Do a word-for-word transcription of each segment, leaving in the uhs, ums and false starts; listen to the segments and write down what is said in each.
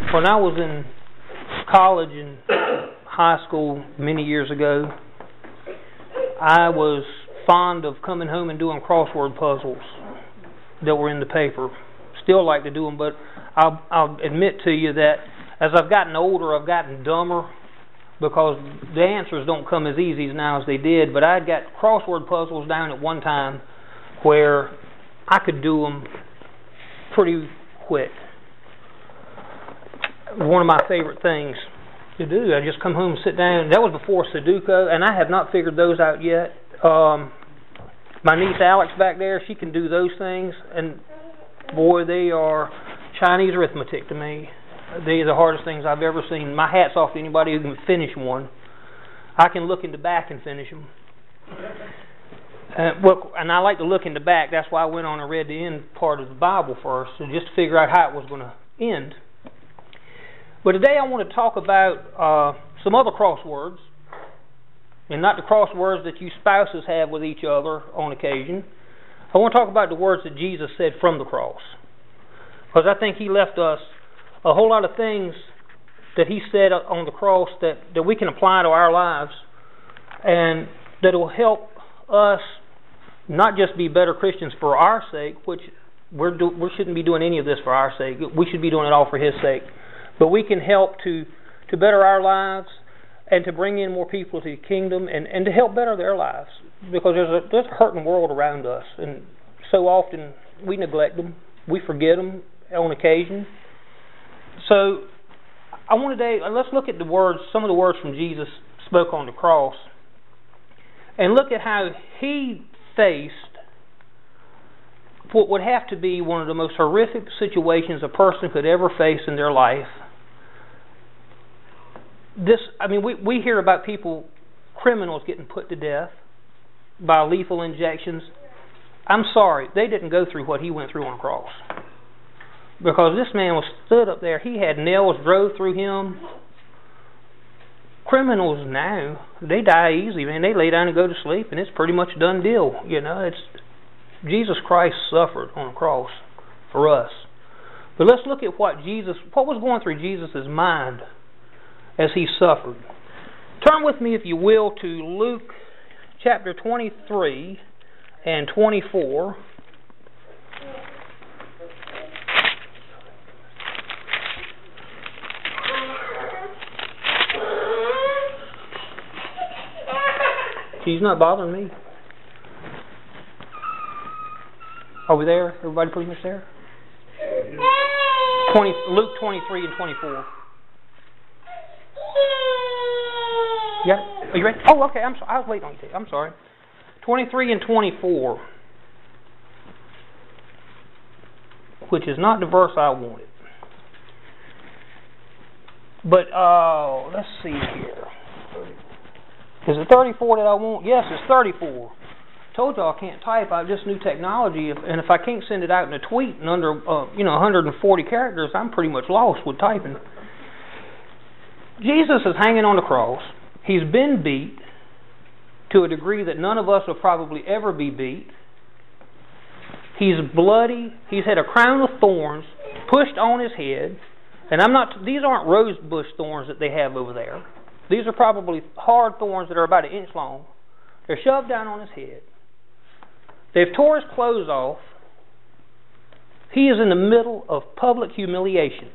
When I was in college and high school many years ago, I was fond of coming home and doing crossword puzzles that were in the paper. Still like to do them, but I'll, I'll admit to you that as I've gotten older, I've gotten dumber because the answers don't come as easy now as they did. But I got crossword puzzles down at one time where I could do them pretty quick. One of my favorite things to do. I just come home and sit down. That was before Sudoku, and I have not figured those out yet. Um, my niece Alex back there, she can do those things, and boy, they are Chinese arithmetic to me. They are the hardest things I've ever seen. My hat's off to anybody who can finish one. I can look in the back and finish them. Uh, well, and I like to look in the back. That's why I went on and read the end part of the Bible first, so just to figure out how it was going to end. But today I want to talk about uh, some other crosswords, and not the crosswords that you spouses have with each other on occasion. I want to talk about the words that Jesus said from the cross, because I think He left us a whole lot of things that He said on the cross that, that we can apply to our lives, and that will help us not just be better Christians for our sake, which we're do, we shouldn't be doing any of this for our sake. We should be doing it all for His sake. But we can help to, to better our lives and to bring in more people to the kingdom and, and to help better their lives. Because there's a, there's a hurting world around us. And so often we neglect them. We forget them on occasion. So I want today, let's look at the words, some of the words from Jesus spoke on the cross. And look at how He faced what would have to be one of the most horrific situations a person could ever face in their life. This, I mean, we, we hear about people, criminals getting put to death by lethal injections. I'm sorry, they didn't go through what He went through on the cross. Because this man was stood up there, he had nails drove through him. Criminals now, they die easy, man. They lay down and go to sleep, and it's pretty much a done deal. You know, it's Jesus Christ suffered on the cross for us. But let's look at what Jesus, what was going through Jesus' mind as He suffered. Turn with me, if you will, to Luke chapter twenty-three and twenty-four. She's not bothering me. Are we there? Everybody pretty much there? twenty, Luke twenty-three and twenty-four. You got it? Are you ready? Oh, okay. I'm so, I was waiting on you. I'm sorry. twenty-three and twenty-four, which is not the verse I wanted. But uh, let's see here. Is it thirty-four that I want? Yes, it's thirty-four. Told y'all I can't type. I have this new technology, and if I can't send it out in a tweet in under uh, you know one hundred forty characters, I'm pretty much lost with typing. Jesus is hanging on the cross. He's been beat to a degree that none of us will probably ever be beat. He's bloody. He's had a crown of thorns pushed on His head, and I'm not. These aren't rose bush thorns that they have over there. These are probably hard thorns that are about an inch long. They're shoved down on His head. They've tore His clothes off. He is in the middle of public humiliation.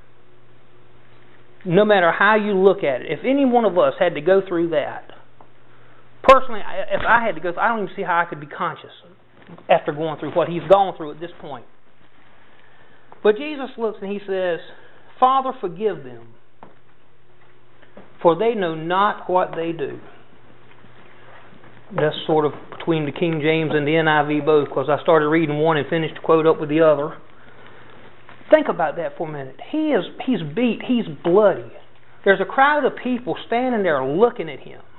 No matter how you look at it. If any one of us had to go through that, personally, if I had to go through, I don't even see how I could be conscious after going through what He's gone through at this point. But Jesus looks and He says, Father, forgive them, for they know not what they do. That's sort of between the King James and the N I V both, because I started reading one and finished the quote up with the other. Think about that for a minute. He is, he's beat. He's bloody. There's a crowd of people standing there looking at Him.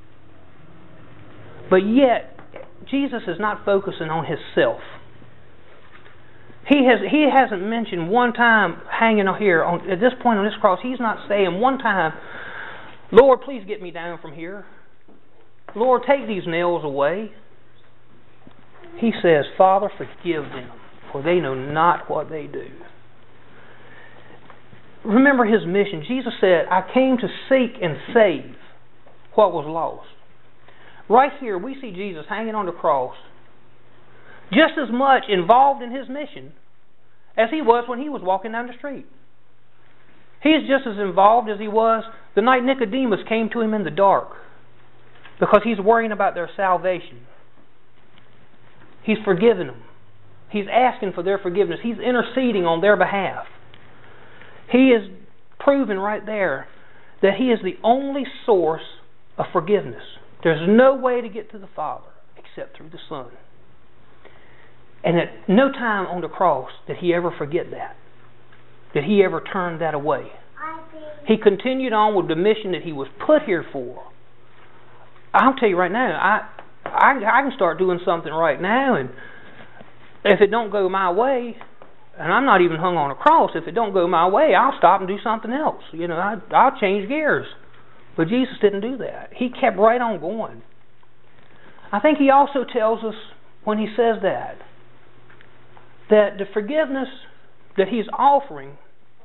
But yet, Jesus is not focusing on Himself. He has he hasn't mentioned one time hanging here on, at this point on this cross. He's not saying one time, Lord, please get me down from here. Lord, take these nails away. He says, Father, forgive them, for they know not what they do. remember His mission. Jesus said, I came to seek and save what was lost. Right here, we see Jesus hanging on the cross, just as much involved in His mission as He was when He was walking down the street. He is just as involved as He was the night Nicodemus came to Him in the dark, because He's worrying about their salvation. He's forgiven them. He's asking for their forgiveness. He's interceding on their behalf. He is proving right there that He is the only source of forgiveness. There's no way to get to the Father except through the Son. And at no time on the cross did He ever forget that. Did He ever turn that away. He continued on with the mission that He was put here for. I'll tell you right now, I, I, I can start doing something right now, and if it don't go my way, and I'm not even hung on a cross, if it don't go my way, I'll stop and do something else. You know, I, I'll change gears. But Jesus didn't do that. He kept right on going. I think He also tells us when He says that, that the forgiveness that He's offering,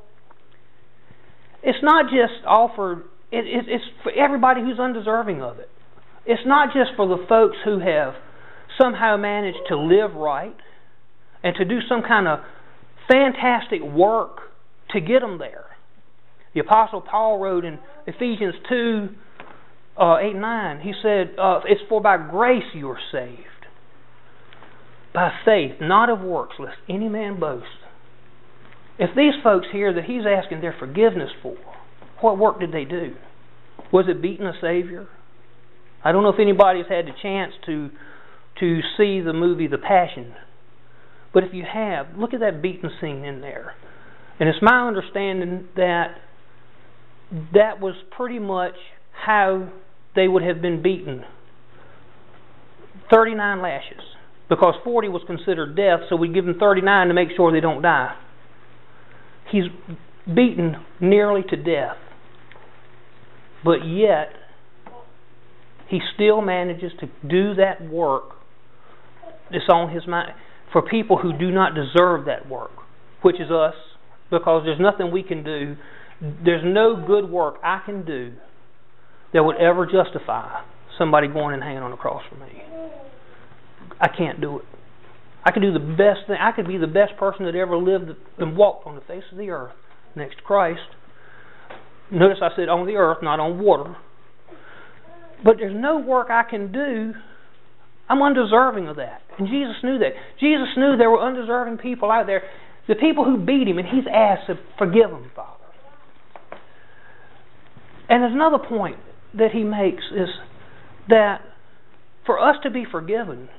it's not just offered, it, it, it's for everybody who's undeserving of it. It's not just for the folks who have somehow managed to live right and to do some kind of fantastic work to get them there. The Apostle Paul wrote in Ephesians two, uh, eight and nine, he said, uh, it's for by grace you are saved, by faith, not of works, lest any man boast. If these folks here that He's asking their forgiveness for, what work did they do? Was it beating a Savior? I don't know if anybody's had the chance to to see the movie The Passion, but if you have, look at that beating scene in there. And it's my understanding that that was pretty much how they would have been beaten. thirty-nine lashes, because forty was considered death, so we give them thirty-nine to make sure they don't die. He's beaten nearly to death, but yet He still manages to do that work that's on His mind for people who do not deserve that work, which is us, because there's nothing we can do. There's no good work I can do that would ever justify somebody going and hanging on the cross for me. I can't do it. I could do the best thing. I could be the best person that ever lived and walked on the face of the earth next to Christ. Notice I said on the earth, not on water. But there's no work I can do. I'm undeserving of that. And Jesus knew that. Jesus knew there were undeserving people out there, the people who beat Him, and He's asked to forgive them, Father. And there's another point that He makes is that for us to be forgiven,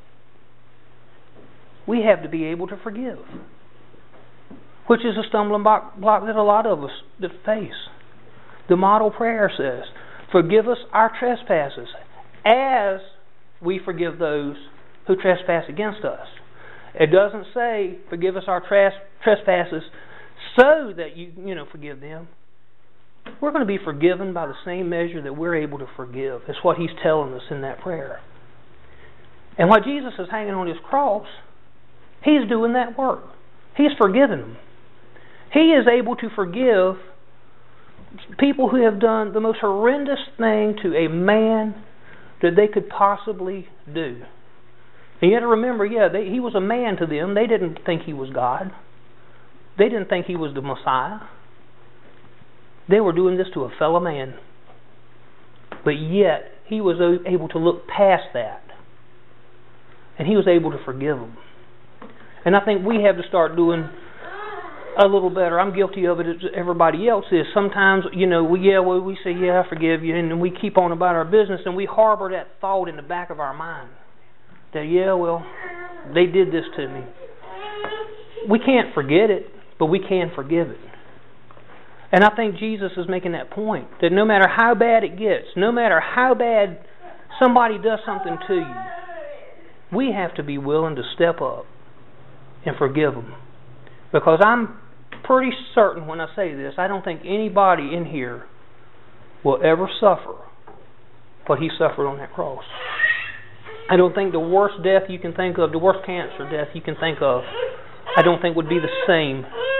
we have to be able to forgive, which is a stumbling block, block that a lot of us that face. The model prayer says, forgive us our trespasses as we forgive those who trespass against us. It doesn't say forgive us our tres- trespasses so that you, you know, forgive them. We're going to be forgiven by the same measure that we're able to forgive. That's what He's telling us in that prayer. And while Jesus is hanging on His cross, He's doing that work. He's forgiven them. He is able to forgive people who have done the most horrendous thing to a man that they could possibly do. And you have to remember, yeah, they, He was a man to them. They didn't think He was God. They didn't think He was the Messiah. They were doing this to a fellow man. But yet, He was able to look past that. And He was able to forgive them. And I think we have to start doing a little better. I'm guilty of it as everybody else is. Sometimes, you know, we yeah, well, we say, yeah, I forgive you, and then we keep on about our business, and we harbor that thought in the back of our mind that, yeah, well, they did this to me. We can't forget it, but we can forgive it. And I think Jesus is making that point, that no matter how bad it gets, no matter how bad somebody does something to you, we have to be willing to step up and forgive them. Because I'm pretty certain when I say this, I don't think anybody in here will ever suffer what He suffered on that cross. I don't think the worst death you can think of, the worst cancer death you can think of, I don't think would be the same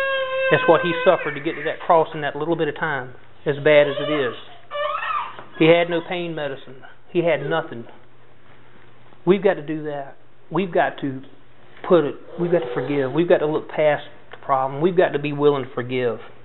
That's what he suffered to get to that cross in that little bit of time, as bad as it is. He had no pain medicine. He had nothing. We've got to do that. We've got to put it, we've got to forgive. We've got to look past the problem. We've got to be willing to forgive.